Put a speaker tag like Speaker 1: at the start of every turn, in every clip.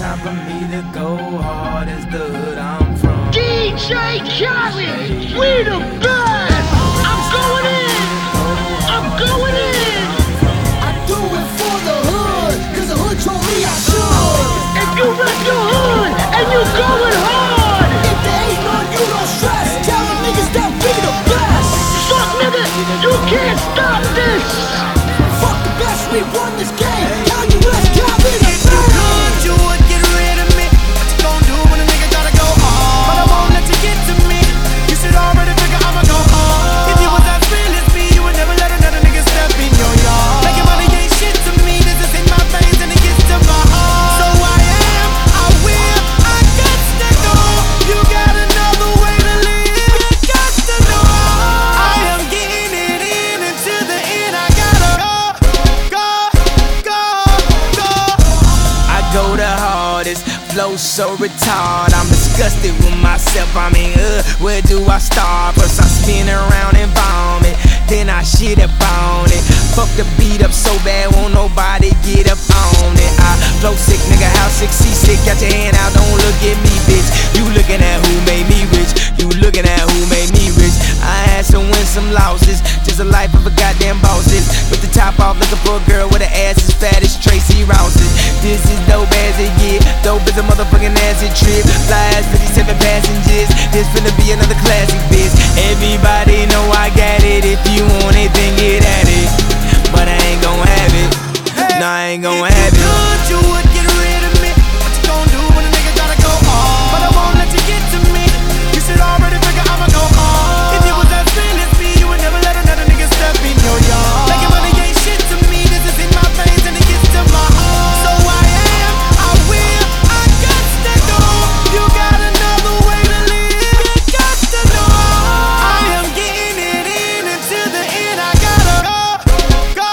Speaker 1: time for me to go hard as the hood I'm from.
Speaker 2: DJ Khaled, we the best! I'm going in! I'm going in!
Speaker 3: I do it for the hood, cause the hood told me I should.
Speaker 2: If you rep your hood and you going hard,
Speaker 3: If there ain't none, you don't stress. Tell them niggas that we the best.
Speaker 2: fuck nigga, you can't stop this!
Speaker 3: Fuck the best, we run this game. Now you let's get in the
Speaker 4: If you could, you would get rid of me. What you gon' do when a nigga gotta go hard? But I won't let you get to me. You should already figure I'ma go hard. If you was as real as me, you would never let another nigga step in your yard. Making money ain't shit to me. This is in my veins and it gets to my heart. So I am, I will, I got to go. You got another way to live. You got to know I am getting it in until the end. I gotta go.
Speaker 1: I go the hardest, flow so retarded. I'm disgusted with myself. I mean, where do I start? First I spin around and vomit, then I shit up on it. Fuck the beat up so bad, won't nobody get up on it. I flow sick, nigga, how sick, seasick. Got your hand out, don't look at me, bitch. You looking at who made me rich. You looking at who made me rich. I had some wins, some losses. Just a life of a goddamn bosses. With the top off, looking for a girl with an ass as fat as Tracy Rouses. This is dope as it get. Dope as a motherfucking acid trip. Fly as 57 passengers. This finna be another classic, bitch. Everybody know I got it. If you want it, then get at it. But I ain't gon' have it. No, I ain't gon' have it.
Speaker 4: Could you would get rid of me? What you gon' do when a nigga gotta go hard? But I won't let you get to me. You should already figure I'ma go hard. If you was as real as me, you would never let another nigga step in your yard. Making money ain't shit to me. This is in my veins and it gets to my heart. So I am, I will, I got to go. You got another way to live. You got to know I am getting it in until the end. I gotta go.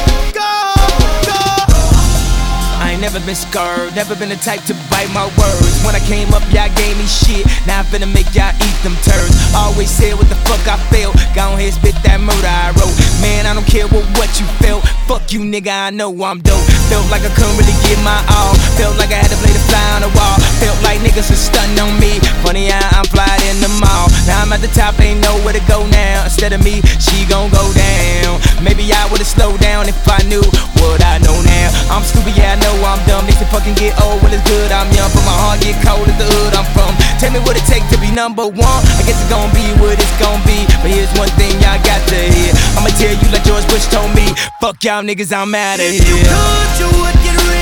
Speaker 1: I ain't never been scared, never been the type to bite my words. When I came up, y'all gave me shit. Now I'm finna make y'all eat them turds. Always said what the fuck I felt. Go ahead, spit that murder I wrote. Man, I don't care what you felt. Fuck you, nigga, I know I'm dope. Felt like I couldn't really give my all. Felt like I had to play the fly on the wall. Felt like niggas was stunting on me. Funny how I'm flying in the mall. Now I'm at the top, ain't nowhere to go now. Instead of me, she gon' go down. Maybe I would've slowed down if I knew what I know now. I'm stupid, yeah, I know I'm dumb. They say fucking get old when it's good. I'm young, but my heart get cold at the hood I'm from. Tell me what it take to be number one. I guess it's gon' be what it's gon' be. But here's one thing y'all got to hear. I'ma tell you like George Bush told me. Fuck y'all niggas, I'm outta here.
Speaker 4: If you could, you would get rid